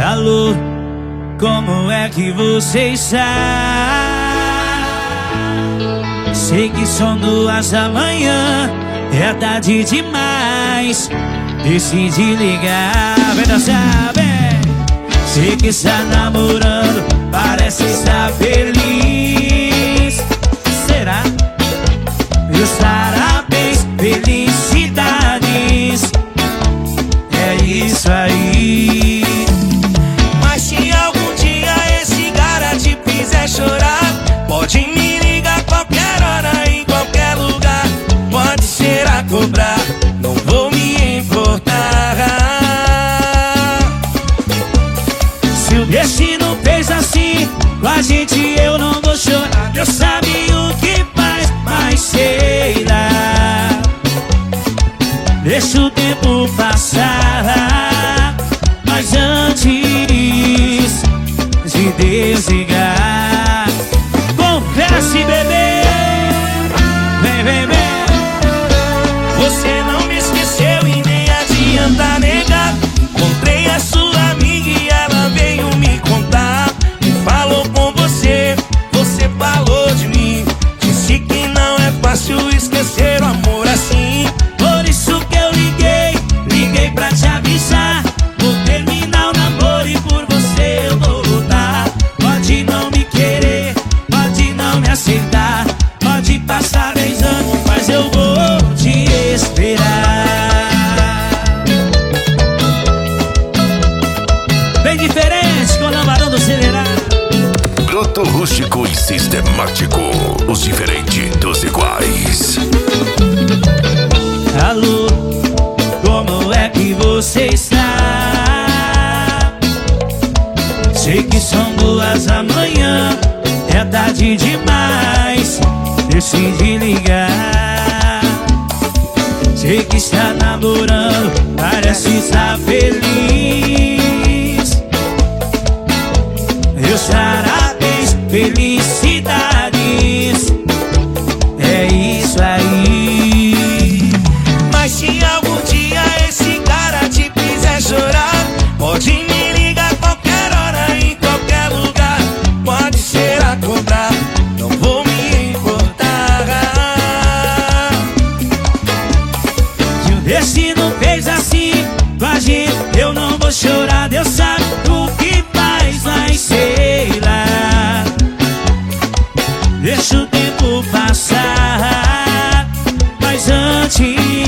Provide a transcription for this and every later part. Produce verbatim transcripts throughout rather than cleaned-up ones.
Alô, como é que você está? Sei que são duas da manhã, é tarde demais. Decidi ligar, vai dançar, vem. Sei que está namorando, parece estar feliz. Será? Meus parabéns, felicidades. É isso aí. Mas se algum dia esse cara te fizer chorar, pode me ligar qualquer hora, em qualquer lugar. Pode ser a cobrar, não vou me importar. Se o destino fez assim com a gente, eu não vou chorar. Deus sabe o que faz, mas sei lá. Deixa o tempo passar, mas antes de desligar, confesse, bebê. Vem, vem, vem. Você não me esqueceu e nem adianta negar. Encontrei a sua amiga e ela veio me contar. E falou com você, você falou de mim. Disse que não é fácil esquecer o amor assim. Por isso que eu liguei, liguei pra te avisar. Vou terminar o namoro e por você eu vou lutar. Pode não me querer, pode não me aceitar, pode passar dez anos, mas eu vou te esperar. Bem diferente com o lambadão do acelerado. Broto rústico e sistemático, os diferentes dos iguais. Alô, como é que você está? Sei que são duas da manhã, é tarde demais. Decidi ligar. Sei que está namorando, parece estar feliz. Meus parabéns, felicidades. É isso aí. Mas se algum dia esse cara te fizer chorar, pode me ligar qualquer hora, em qualquer lugar. Pode ser a cobrar, não vou me importar. Se o destino fez assim com a gente, eu não vou chorar. Deus sabe o que faz, mas sei lá. Deixa o tempo passar, mas antes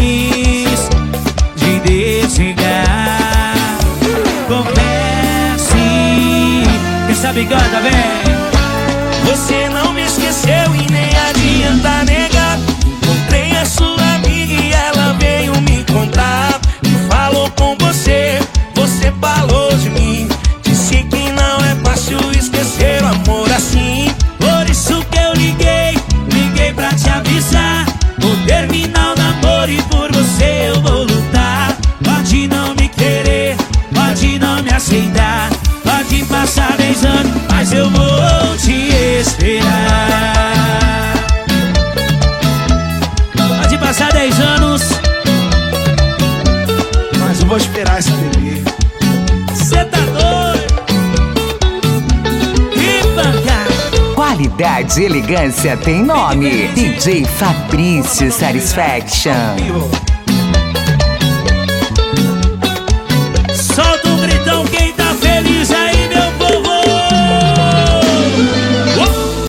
de desligar, confesse. Quem sabe canta, vem. Você não me esqueceu e nem adianta negar. Encontrei a sua amiga e ela veio me contar. E falou com você, você falou de mim. Disse que não é fácil esquecer o amor assim. Por isso que eu liguei, liguei pra te avisar. Vou terminar o namoro e por você eu vou lutar. Pode não me querer, pode não me aceitar, pode passar dez anos, mas eu vou te esperar. Pode passar dez anos, Mas eu vou esperar esse bebê. cê tá doido? Que pancada! Qualidade e elegância tem nome. D J Fabrício Satisfaction.